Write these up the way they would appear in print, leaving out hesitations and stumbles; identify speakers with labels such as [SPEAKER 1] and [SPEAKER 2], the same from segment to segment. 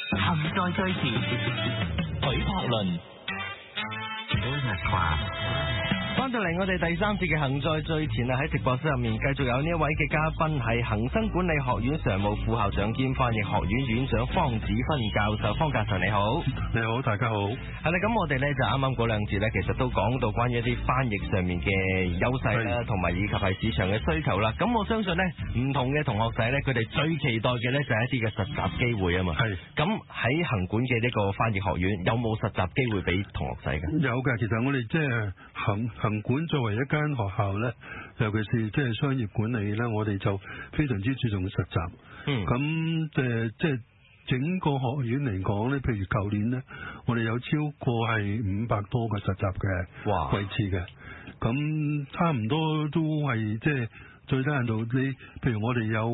[SPEAKER 1] 行在最前，許柏倫。翻到嚟我哋第三節嘅行在最前啊，喺直播室入面繼續有呢一位嘅嘉賓係恒生管理學院常務副校長兼翻譯學院院長方子芬教授。方教授你好。
[SPEAKER 2] 你好，大家好。
[SPEAKER 1] 係啦，咁我哋呢就啱啱嗰兩節呢，其實都講到關於一啲翻譯上面嘅優勢啦，同埋以及係市場嘅需求啦。咁我相信呢，唔同嘅同學仔呢，佢哋最期待嘅呢就係一啲嘅實習機會啊嘛。係。咁喺恒管嘅呢個翻譯學院，有冇實習機會俾同學仔嘅？
[SPEAKER 2] 有嘅，其實我哋即係恒管作為一間學校咧，尤其是即係商業管理咧，我哋就非常之注重實習。咁即係整個學院嚟講咧，譬如舊年咧，我哋有超過係500多個實習嘅位置嘅。咁差唔多都係即係最低限度，你譬如我哋有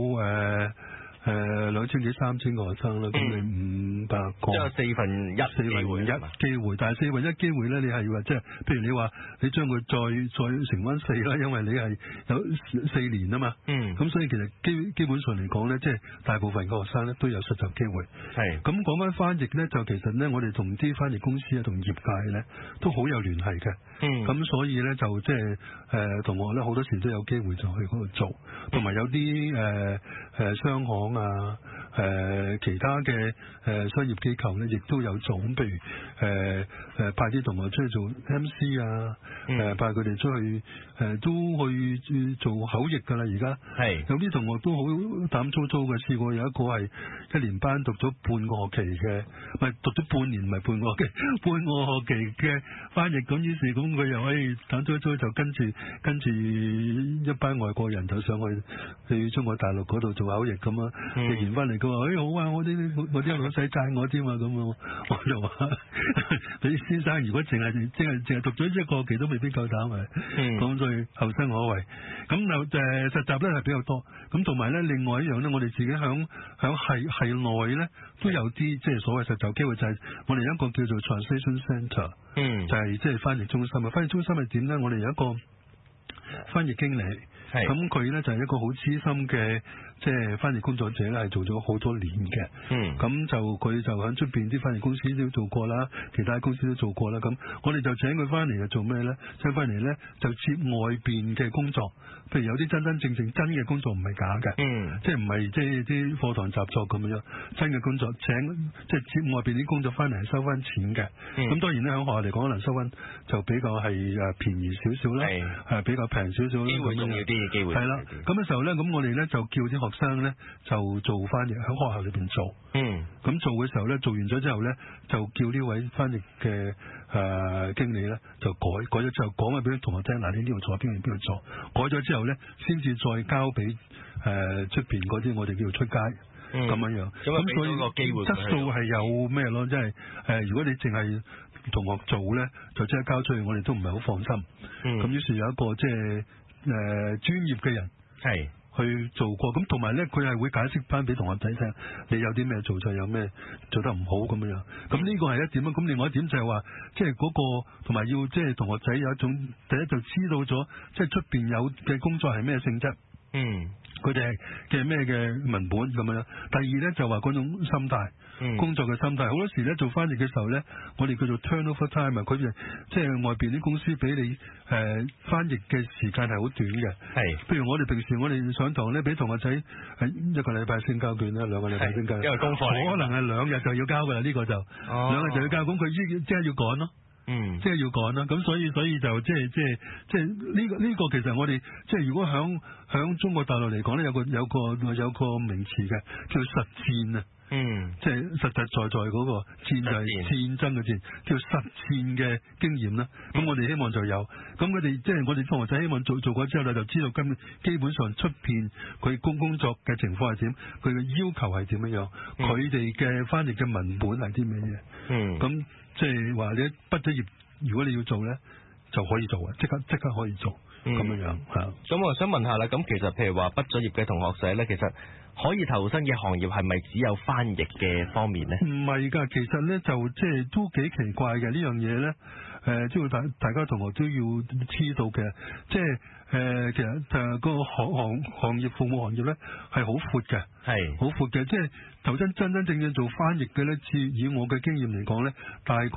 [SPEAKER 2] 2000幾3000個學生啦，咁你500個，
[SPEAKER 1] 即係4分一
[SPEAKER 2] 機會，但係4分一機會咧，你係話即係，譬如你話你將佢再乘翻4啦，因為你係有4年啊嘛，咁所以其實基本上嚟講咧，即係大部分嘅學生咧都有實習機會。係咁講翻翻譯咧，就其實咧，我哋同啲翻譯公司啊，同業界咧都好有聯繫嘅。咁所以咧就即係同學咧好多時都有機會就去嗰度做，同埋有啲商行啊，其他嘅商業機構咧，亦都有做。咁譬如派啲同學出去做 MC 啊，派佢哋出去都去做口譯噶啦。而家係有啲同學都好膽粗粗嘅，試過有一個係1年班讀咗半個學期嘅，唔係讀咗半年，唔係半個學期，半個學期嘅翻譯。咁於是咁佢又可以膽粗粗就跟住一班外國人就上去中國大陸嗰度做口譯咁啊。譯完翻嚟佢話好啊，我啲老細讚我添啊，咁我就話你先生如果淨係讀咗一個學期都未必夠膽啊。咁所以後生可畏。咁就實習咧係比較多。咁同埋咧另外一樣咧，我哋自己響系內咧都有啲即係所謂實習機會，就係我哋有一個叫做 Translation Center，就係即係翻譯中心啊。翻譯中心係點咧？我哋有一個翻譯經理。咁佢咧就係一個好資深嘅即係翻譯工作者咧，係做咗好多年嘅。咁就佢就喺出邊啲翻譯公司都做過啦，其他公司都做過啦。咁我哋就請佢翻嚟就做咩咧？請翻嚟咧就接外邊嘅工作，譬如有啲真正嘅工作唔係假嘅，即係唔係即係啲課堂習作咁樣，真嘅工作請即係接外邊啲工作翻嚟收翻錢嘅。咁當然咧喺學校嚟講，可能收翻就比較係便宜少少啦，係比較平少少，機會重要啲。機會係啦，咁嘅時候咧，咁我哋咧就叫啲學生咧就做翻譯喺學校裏邊做。咁做嘅時候咧，做完咗之後咧，就叫呢位翻譯嘅經理咧就改咗之後講翻俾啲同學聽，嗱你呢度做，邊度做，改咗之後咧，先至再交俾出邊嗰啲我哋叫做出街咁樣。咁所以個機會質素係有咩咯？即係如果你淨係同學做咧，就即刻交出去，我哋都唔係好放心。咁於是有一個即係專業嘅人係去做過，咁同埋咧佢係會解釋翻俾同學仔聽，你有啲咩做就有咩做得唔好咁樣。咁呢個係一點啊。咁另外一點就係話，即係嗰個同埋要即係同學仔有一種第一就知道咗，即係出邊有嘅工作係咩性質。佢哋嘅咩嘅文本咁樣。第二咧就話嗰種心態，工作嘅心態。好多時咧做翻譯嘅時候咧，我哋叫做 turnover time 啊，佢哋即係外邊啲公司俾你翻譯嘅時間係好短嘅。譬如我哋平時我哋上堂咧，俾同學仔1個禮拜先交卷啦，2個禮拜先交，因為功課可能係2日就要交噶啦，呢個就2日就要交，咁佢即係要趕咯。即係要趕啦，咁所以就即係呢個其實我哋即係如果響中國大陸嚟講咧，有個名詞嘅叫實戰啊，即係實實在在嗰個戰就係戰爭嘅戰，叫實戰嘅經驗啦。咁我哋希望就有，咁佢哋即係我哋同學仔希望做過之後咧，就知道基本上出邊佢工作嘅情況係點，佢嘅要求係點樣樣，佢哋嘅翻譯嘅文本係啲咩嘢，咁。即係話你畢咗業，如果你要做咧，就可以做啊！即刻可以做咁樣樣吓。咁我想問下啦，咁其實譬如話畢咗業嘅同學仔咧，其實可以投身嘅行業係咪只有翻譯嘅方面咧？唔係噶，其實咧就即係都幾奇怪嘅呢樣嘢咧。即係大家同學都要知道嘅，即係其實嗰個行業服務行業咧係好闊嘅，係好闊嘅，即係頭先真正做翻譯嘅咧，以我嘅經驗嚟講咧，大概就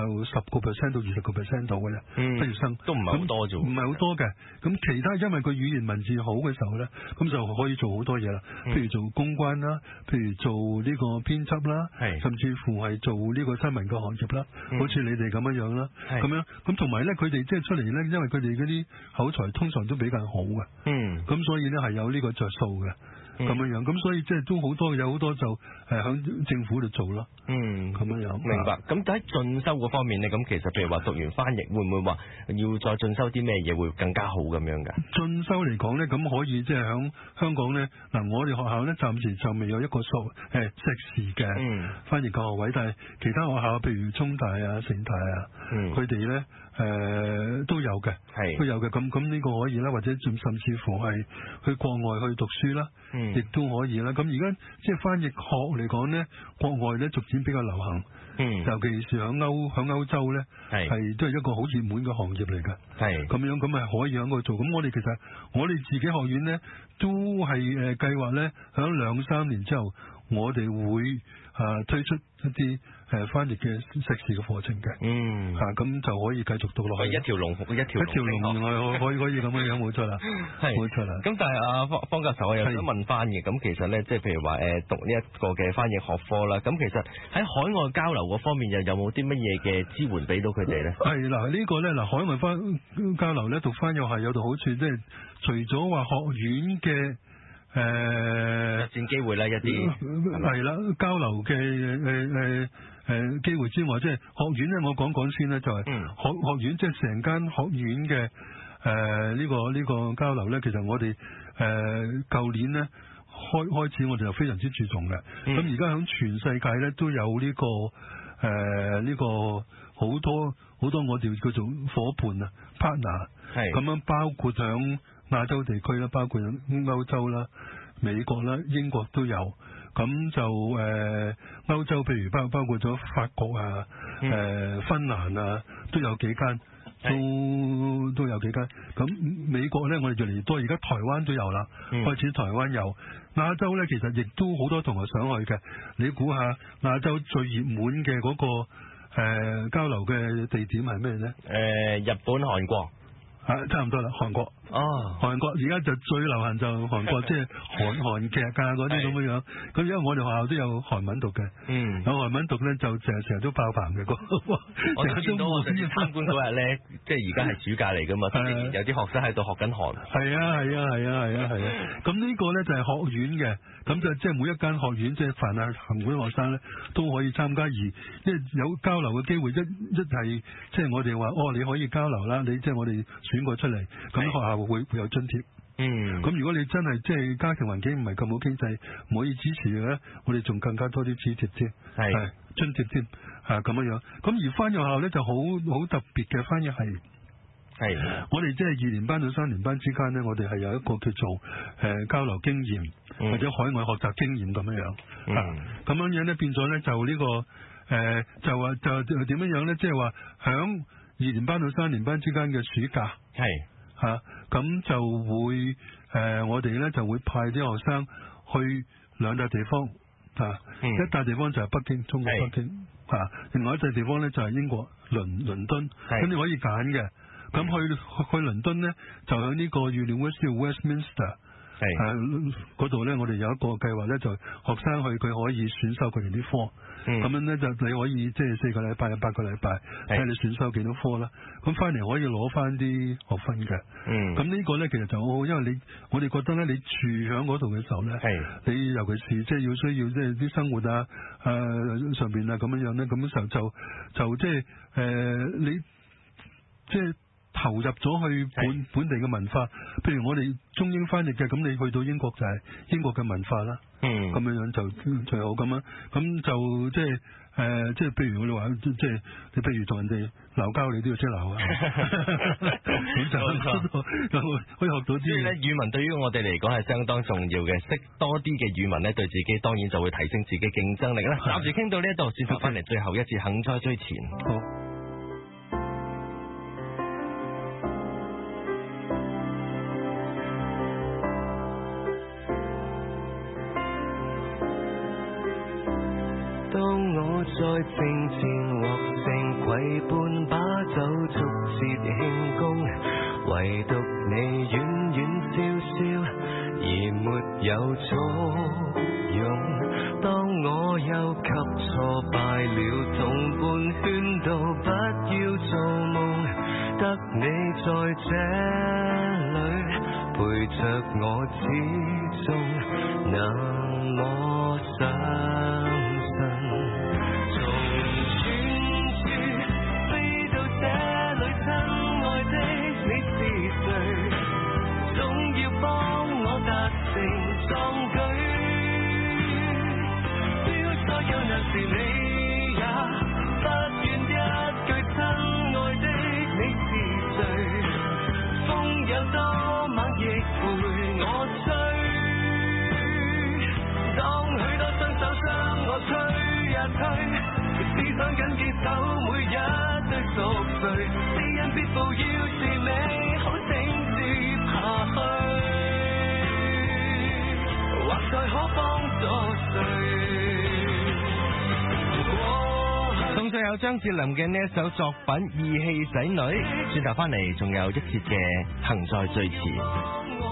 [SPEAKER 2] 10% 到20% 度嘅啫，畢業生都唔係好多啫，唔係好多嘅。咁其他因為個語言文字好嘅時候咧，咁就可以做好多嘢啦，譬如做公關啦，譬如做呢個編輯啦，甚至乎係做呢個新聞嘅行業啦，好似你哋咁樣啦，咁樣咁同埋咧，佢哋即係出嚟咧，因為佢哋嗰啲口才通常都比較好嘅，咁所以咧係有呢個着數嘅。咁樣，咁所以即係都好多，有好多就響政府度做咯。咁樣，
[SPEAKER 1] 明白。咁喺進修嗰方面咧，咁其實譬如話讀完翻譯，會唔會話要再進修啲咩嘢會更加好咁樣㗎？
[SPEAKER 2] 進修嚟講咧，咁可以即係響香港咧，嗱我哋學校咧暫時就未有一個碩士嘅翻譯嘅學位，但係其他學校譬如中大啊、城大啊，佢哋咧都有嘅，都有嘅。咁呢個可以啦，或者甚至乎係去國外去讀書啦。亦都可以啦。咁而家即係翻譯學嚟講咧，國外咧逐漸比較流行，尤其是響歐洲咧，係都係一個好熱門嘅行業嚟㗎。係咁樣，咁係可以喺嗰度做。咁我哋其實我哋自己學院咧，都係計劃咧，響2-3年之後，我哋會推出一啲翻譯嘅碩士嘅課程嘅，咁就可以繼續讀落去。一條龍，可以咁樣冇錯啦，冇錯啦。咁但係方教授，我又想問翻嘅，咁其實咧，即係譬如話讀呢一個嘅翻譯學科啦，咁其實喺海外交流嗰方面又有冇啲乜嘢嘅支援俾到佢哋咧？係嗱，呢個咧嗱，海外翻交流咧讀翻譯係有度好處，即係除咗話學院嘅。實戰機會啦，一啲係啦，交流嘅機會之外，即係學院咧，我講先咧，就係學院，即係成間學院嘅呢個交流咧，其實我哋舊年咧開始我哋就非常之注重嘅。咁而家響全世界咧都有呢個好多我哋叫做伙伴啊 partner， 咁樣包括響亞洲地區啦，包括歐洲啦、美國啦、英國都有，咁就歐洲譬如包括咗法國啊、芬蘭啊，都有幾間，都有幾間。咁美國咧，我哋越嚟越多，而家台灣都有啦，開始台灣有。亞洲咧，其實亦都好多同學想去嘅。你估下亞洲最熱門嘅嗰個交流嘅地點係咩咧？日本、韓國。差唔多啦，韓國。韓國而家就最流行就韓國，即係韓劇啊嗰啲咁樣樣。咁因為我哋學校都有韓文讀嘅，有韓文讀咧就成日都爆棚嘅。我見到我上次參觀嗰日咧，即係而家係暑假嚟㗎嘛，有啲學生喺度學緊韓。係啊。咁呢個咧就係學院嘅，咁就即係每一間學院，即係凡係行會學生咧都可以參加，而即係有交流嘅機會，一係即係我哋話你可以交流啦，你即係我哋選過出嚟，咁學校會有津貼。咁如果你真係即係家庭環境唔係咁好，經濟唔可以支持嘅咧，我哋仲更加多啲津貼添，係津貼添，咁樣。咁而翻譯學校咧就好特別嘅翻譯係。我哋即係2年班到3年班之間咧，我哋係有一個叫做交流經驗或者海外學習經驗咁樣。咁樣咧變咗咧就呢個就點樣咧？即係話響2年班到3年班之間嘅暑假，咁就會我哋咧就會派啲學生去2笪地方，一笪地方就係北京，中國北京，另外一笪地方咧就係英國倫敦，咁你可以揀嘅。咁去倫敦咧，就喺呢個 University of Westminster 嗰度咧，我哋有一個計劃咧，就學生去佢可以選修佢哋啲科，咁樣咧就你可以即係4個禮拜、8個禮拜，睇你選修幾多科啦。咁翻嚟可以攞翻啲學分嘅。咁呢個咧其實就好好，因為我哋覺得咧，你住喺嗰度嘅時候咧，你尤其是即係要需要即係啲生活啊上邊啊咁樣咧，咁嘅時候就即係你即係。投入咗去本地嘅文化，譬如我哋中英翻譯嘅，咁你去到英國就係英國嘅文化啦，咁樣就最好咁樣，咁就即係譬如我哋話，即係你譬如同人哋鬧交，你都要識鬧啊，咁就可以學到啲。所以咧，語文對於我哋嚟講係相當重要嘅，識多啲嘅語文咧，對自己當然就會提升自己競爭力啦。暫時傾到呢一度，轉頭翻嚟最後一次幸災追前。好。
[SPEAKER 3] 當我在正前獲勝，攜伴把酒促節慶功，唯獨你遠遠笑笑，而沒有作用。當我又給挫敗了同伴勸導，不要做夢，得你在這裏陪着我，始終那麼相信。從遠處飛到這裏，親愛的你是誰？總要幫我達成壯舉。所有難事你也不願一句，親愛的你是誰？風有多猛亦陪我吹，當許多雙手將我吹呀吹，只想緊結手每一對熟睡，死因必報要是美好請接下去，或再可幫助誰？
[SPEAKER 1] 送上有張智霖嘅呢一首作品《義氣使女》，轉頭翻嚟仲有一節嘅行在最前。